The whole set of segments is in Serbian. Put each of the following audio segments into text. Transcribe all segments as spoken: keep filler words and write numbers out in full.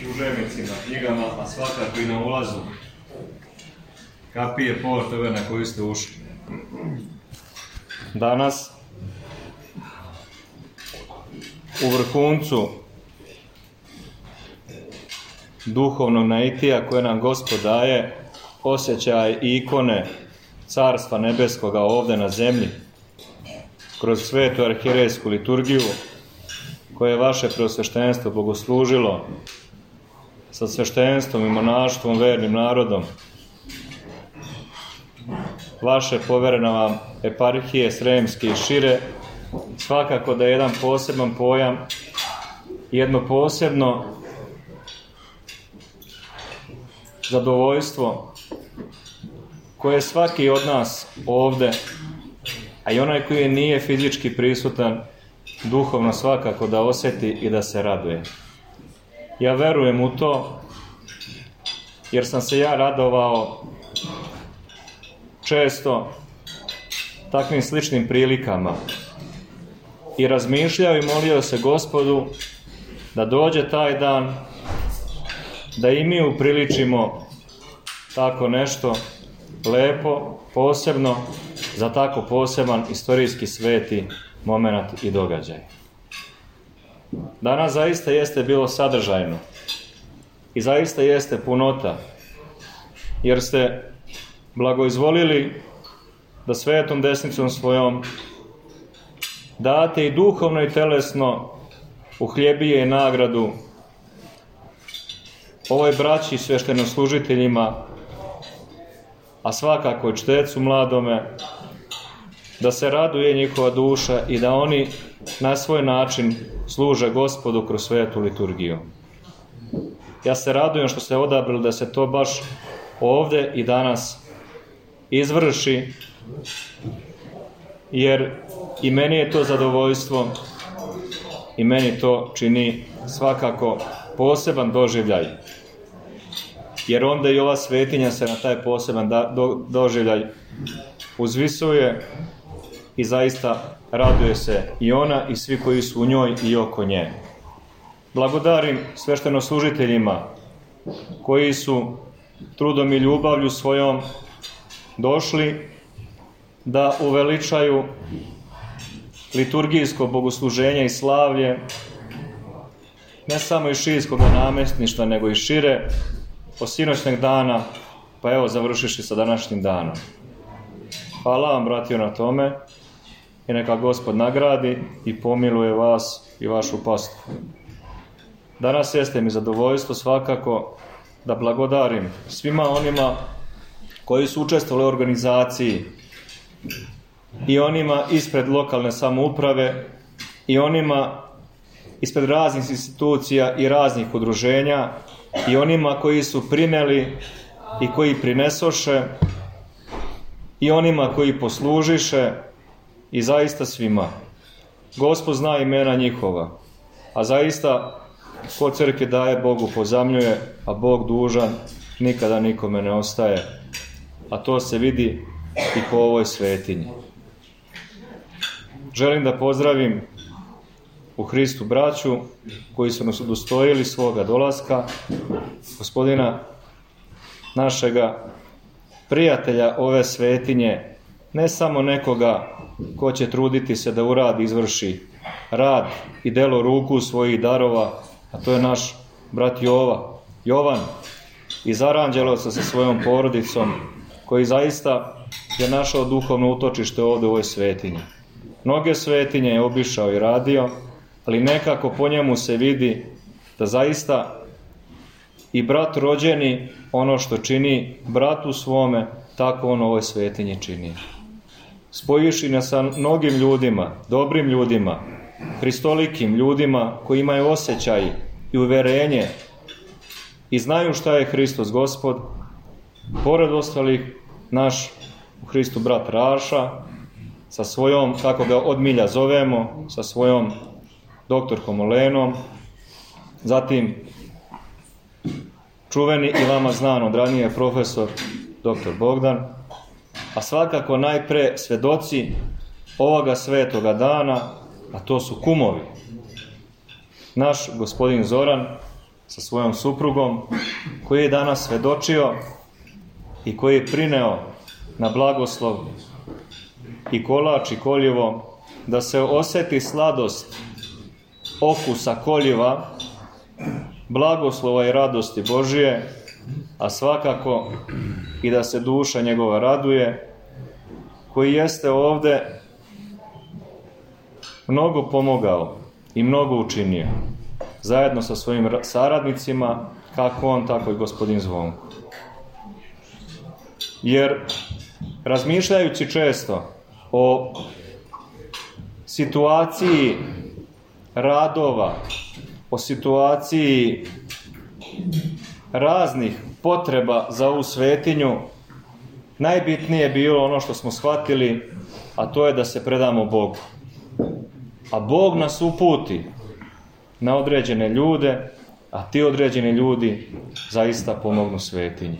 užemicima, knjigama, a svakako i na ulazu kapije porte ove na koju ste ušli. Danas u vrhuncu duhovnog naitija koje nam Gospod daje, osjećaj i ikone Carstva nebeskoga ovdje na zemlji, kroz svetu arhijerejsku liturgiju koje je vaše preosveštenstvo bogoslužilo sa sveštenstvom i monaštvom vernim narodom, vaše poverena vam eparhije Sremske i šire, svakako da je jedan poseban pojam, jedno posebno zadovoljstvo koje svaki od nas ovdje, a i onaj koji nije fizički prisutan, duhovno svakako da osjeti i da se raduje. Ja verujem u to, jer sam se ja radovao često takvim sličnim prilikama i razmišljao i molio se Gospodu da dođe taj dan, da i mi upriličimo tako nešto lepo, posebno za tako poseban istorijski sveti moment i događaj. Danas zaista jeste bilo sadržajno i zaista jeste punota, jer ste blagoizvolili da svetom desnicom svojom date i duhovno i telesno uhljebije i nagradu ovoj braći sveštenoslužiteljima, a svakako i čtecu mladome, da se raduje njihova duša i da oni na svoj način služe Gospodu kroz svetu liturgiju. Ja se radujem što ste odabrali da se to baš ovdje i danas izvrši, jer i meni je to zadovoljstvo i meni to čini svakako poseban doživljaj, jer onda i ova svetinja se na taj poseban do, doživljaj uzvisuje i zaista raduje se i ona i svi koji su u njoj i oko nje. Blagodarim sveštenoslužiteljima koji su trudom i ljubavlju svojom došli da uveličaju liturgijsko bogosluženje i slavlje ne samo iz širijskog namestništva, nego i šire, od sinoćnog dana, pa evo završiši sa današnjim danom. Hvala vam, bratio, na tome i neka Gospod nagradi i pomiluje vas i vašu pastvu. Danas jeste mi zadovoljstvo svakako da blagodarim svima onima koji su učestvovali u organizaciji i onima ispred lokalne samouprave i onima ispred raznih institucija i raznih udruženja i onima koji su prineli i koji prinesoše i onima koji poslužiše i zaista svima. Gospod zna imena njihova, a zaista ko crkvi daje, Bogu pozamljuje, a Bog dužan nikada nikome ne ostaje, a to se vidi i po ovoj svetinji. Želim da pozdravim u Hristu braću koji su nas udostojili svoga dolaska, gospodina našega prijatelja ove svetinje, ne samo nekoga ko će truditi se da uradi, izvrši rad i delo ruku svojih darova, a to je naš brat Jova, Jovan iz Aranđelovca sa svojom porodicom, koji zaista je našao duhovno utočište ovdje u ovoj svetinji. Mnoge svetinje je obišao i radio, ali nekako po njemu se vidi da zaista i brat rođeni ono što čini bratu svome, tako on ovoj svetinji čini. Spojiši nas sa mnogim ljudima, dobrim ljudima, hristolikim ljudima koji imaju osjećaj i uverenje i znaju šta je Hristos Gospod, pored ostalih naš u Hristu brat Raša, sa svojom, kako ga od milja zovemo, sa svojom doktorkom Olenom, zatim čuveni i vama znan od ranije profesor doktor Bogdan, a svakako najpre svedoci ovoga svetoga dana, a to su kumovi. Naš gospodin Zoran sa svojom suprugom, koji je danas svedočio i koji je prineo na blagoslov i kolač i koljevo, da se osjeti sladost okusa koljiva, blagoslova i radosti Božije, a svakako i da se duša njegova raduje, koji jeste ovdje mnogo pomogao i mnogo učinio, zajedno sa svojim saradnicima, kako on, tako i gospodin Zvonko. Jer razmišljajući često o situaciji radova, o situaciji raznih potreba za ovu svetinju, najbitnije je bilo ono što smo shvatili, a to je da se predamo Bogu. A Bog nas uputi na određene ljude, a ti određeni ljudi zaista pomognu svetinji.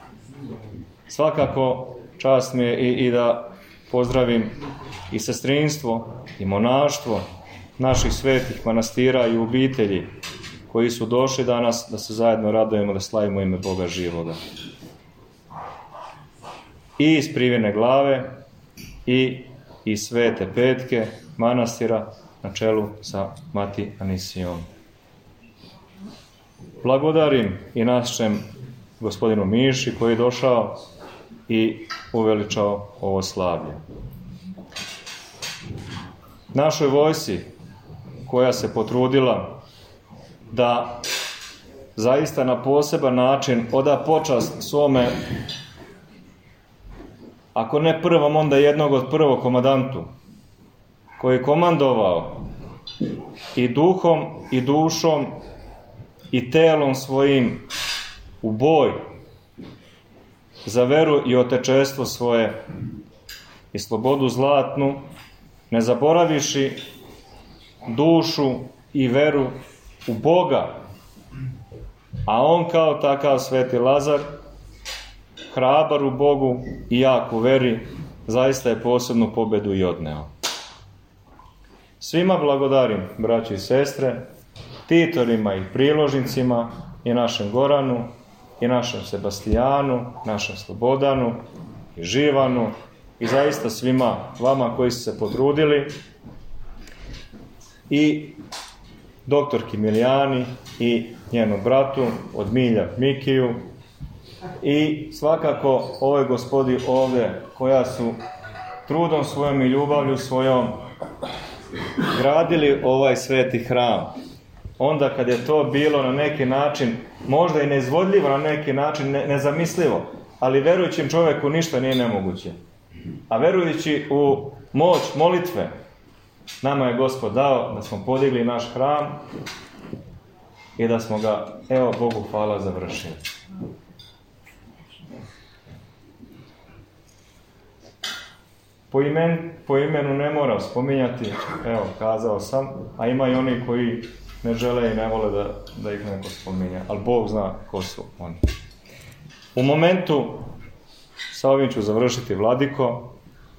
Svakako čast mi je i, i da pozdravim i sestrinstvo i monaštvo naših svetih manastira i obitelji koji su došli danas da se zajedno radujemo, da slavimo ime Boga živoga. I iz Privjene glave i iz Svete Petke manastira na čelu sa Mati Anisijom. Blagodarim i našem gospodinu Miši koji je došao i uveličao ovo slavlje. Našoj vojsci koja se potrudila da zaista na poseban način oda počast svome, ako ne prvom, onda jednog od prvog komandantu, koji je komandovao i duhom i dušom i telom svojim u boj za veru i otečestvo svoje i slobodu zlatnu, ne zaboraviši dušu i veru u Boga. A on kao takav sveti Lazar, hrabar u Bogu i jak u veri, zaista je posebnu pobedu i odneo. Svima blagodarim, braći i sestre, titorima i priložnicima, i našem Goranu, i našem Sebastijanu, našem Slobodanu, i Živanu, i zaista svima vama koji su se potrudili, i doktorki Milijani i njenom bratu od Milja Mikiju, i svakako ovoj gospodi ovdje koja su trudom svojom i ljubavlju svojom gradili ovaj sveti hram. Onda kad je to bilo na neki način, možda i neizvodljivo, na neki način ne, nezamislivo, ali verujućim čovjeku ništa nije nemoguće. A verujući u moć molitve, nama je Gospod dao da smo podigli naš hram i da smo ga, evo Bogu hvala, završili. Po, imen, po imenu ne moram spominjati, evo, kazao sam, a ima i oni koji ne žele i ne vole da, da ih neko spominja, ali Bog zna ko su oni. U momentu, sa ovim ću završiti, Vladiko,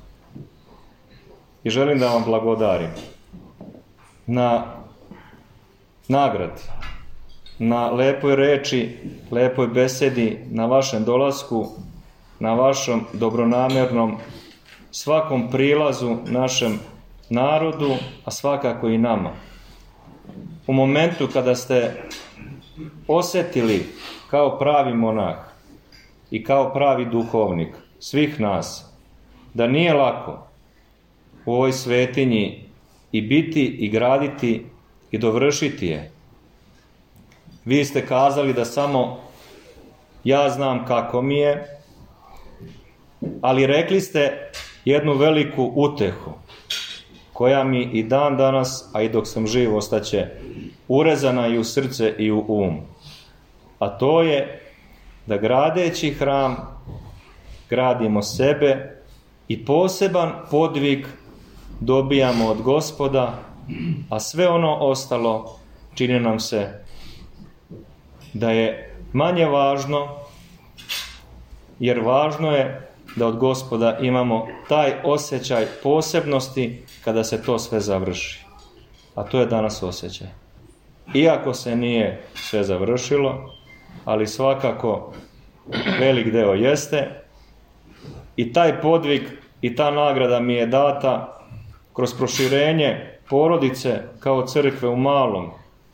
i želim da vam blagodarim na nagradi, na lepoj reči, lepoj besedi, na vašem dolasku, na vašem dobronamernom svakom prilazu našem narodu, a svakako i nama. U momentu kada ste osjetili kao pravi monah i kao pravi duhovnik svih nas da nije lako u ovoj svetinji i biti i graditi i dovršiti je. Vi ste kazali da samo ja znam kako mi je, ali rekli ste jednu veliku utehu koja mi i dan danas, a i dok sam živ, ostaće urezana i u srce i u um. A to je da gradeći hram gradimo sebe i poseban podvig dobijamo od Gospoda, a sve ono ostalo čini nam se da je manje važno, jer važno je da od Gospoda imamo taj osjećaj posebnosti kada se to sve završi. A to je danas osjećaj. iako se nije sve završilo, ali svakako velik deo jeste. I taj podvig i ta nagrada mi je data kroz proširenje porodice kao crkve u malom.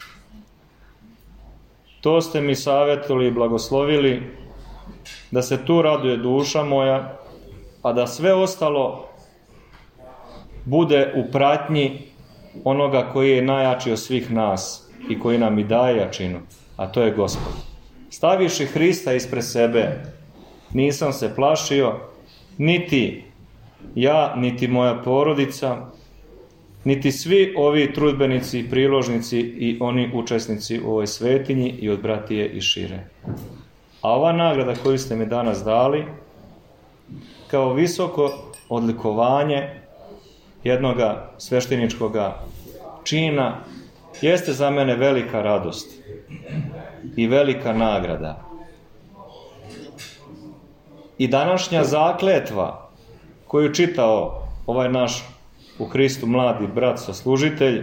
To ste mi savjetovali i blagoslovili, da se tu raduje duša moja, a da sve ostalo bude u pratnji onoga koji je najjači od svih nas i koji nam i daje jačinu, a to je Gospod. Staviši Hrista ispred sebe, nisam se plašio, niti ja, niti moja porodica, niti svi ovi trudbenici, priložnici i oni učesnici u ovoj svetinji i od bratije i šire. A ova nagrada koju ste mi danas dali, kao visoko odlikovanje jednoga svešteničkoga čina, jeste za mene velika radost i velika nagrada. I današnja zakletva koju čitao ovaj naš u Hristu mladi brat saslužitelj,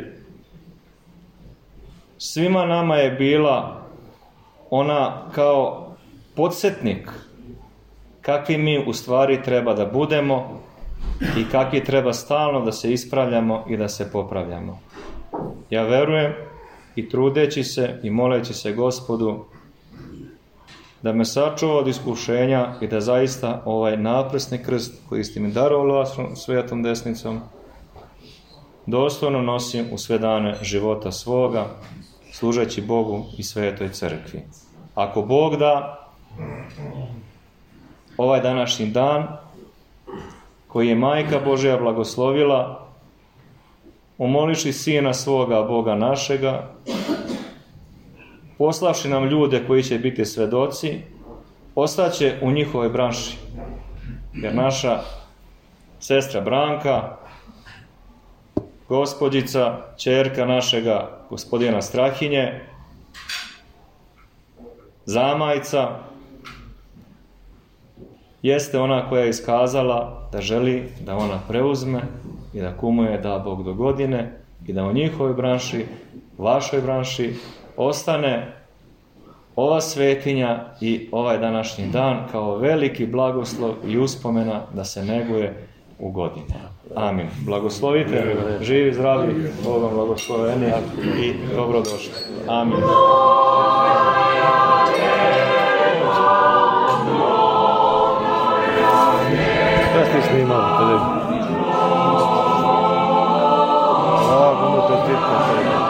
svima nama je bila ona kao podsjetnik kakvi mi u stvari treba da budemo i kakvi treba stalno da se ispravljamo i da se popravljamo. Ja verujem i trudeći se i moleći se Gospodu da me sačuva od iskušenja i da zaista ovaj naprsni krst koji ste mi darovali vašom svetom desnicom dostojno nosim u sve dane života svoga, služeći Bogu i svetoj crkvi. Ako Bog da, ovaj današnji dan koji je Majka Božja blagoslovila, umoliši Sina svoga, Boga našega, poslavši nam ljude koji će biti svedoci, ostaće u njihovoj branši. Jer naša sestra Branka, gospođica, ćerka našega gospodina Strahinje, zamajca, jeste ona koja je iskazala da želi da ona preuzme i da kumuje da Bog do godine i da u njihovoj branši, vašoj branši, ostane ova svetinja i ovaj današnji dan kao veliki blagoslov i uspomena da se neguje u godine. Amin. Blagoslovite, živi, zdravi, Bogom blagosloveni i dobrodošli. Amin. Šta ste snimali? A, ono to čitno.